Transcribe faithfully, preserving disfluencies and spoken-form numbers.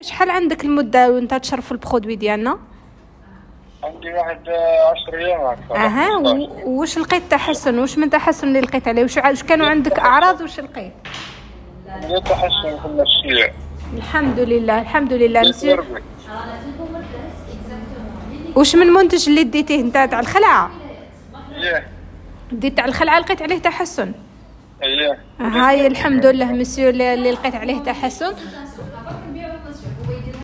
شحال عندك المده وانت تشرف البرودوي ديالنا؟ عندي واحد عشر ايام هكا. اها واش لقيت تحسن؟ واش من تحسن اللي لقيت عليه؟ واش واش كانوا عندك اعراض؟ واش لقيت؟ لقيت تحسن في النفسيه الحمد لله الحمد لله. مسيو واش من منتج اللي ديتيه انت تاع الخلعه؟ ايه ديت تاع الخلعه لقيت عليه تحسن؟ ايه هاي الحمد لله مسيو اللي لقيت عليه تحسن.